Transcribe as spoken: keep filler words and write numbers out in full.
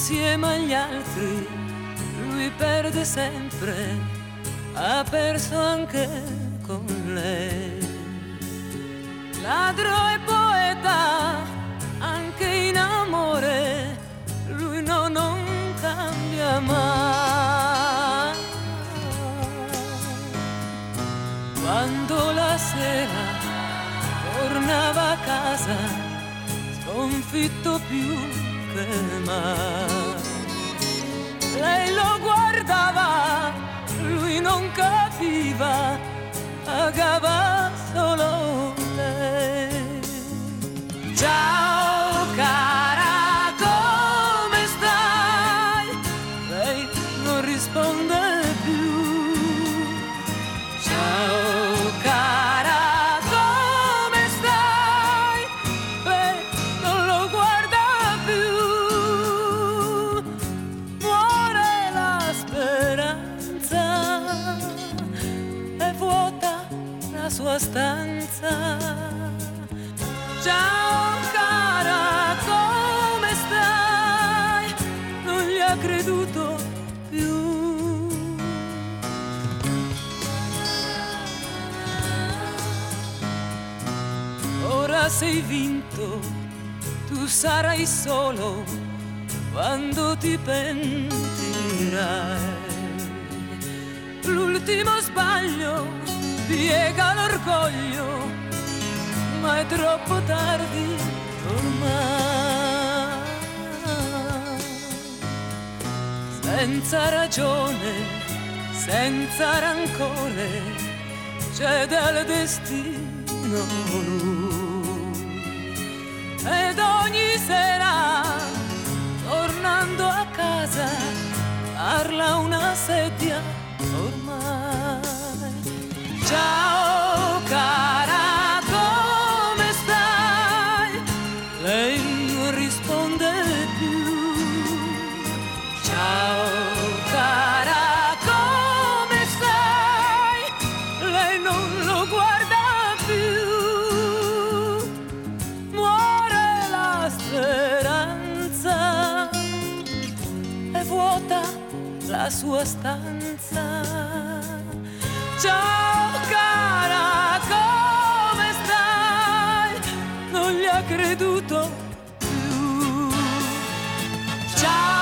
insieme agli altri lui perde sempre, ha perso anche con lei. Ladro e poeta, anche in amore, lui no, non cambia mai. Quando la sera tornava a casa, sconfitto più che mai, lei lo guardava, lui non capiva, pagava solo lei. Ciao cara, come stai? Lei non risponde più. Ciao cara, come stai? Lei non lo guarda più. Muore la speranza, è vuota la sua stanza. Ciao cara, come stai? Non gli ha creduto più. Ora sei vinto, tu sarai solo quando ti pentirai. L'ultimo sbaglio piega l'orgoglio, ma è troppo tardi ormai. Senza ragione, senza rancore, cede al destino lui. Ed ogni sera, tornando a casa, parla una sedia ormai. Ciao cara, come stai? Lei non risponde più. Ciao cara, come stai? Lei non lo guarda più. Muore la speranza, è vuota la sua stanza. Ciao cara, come stai? Non gli ha creduto più. Ciao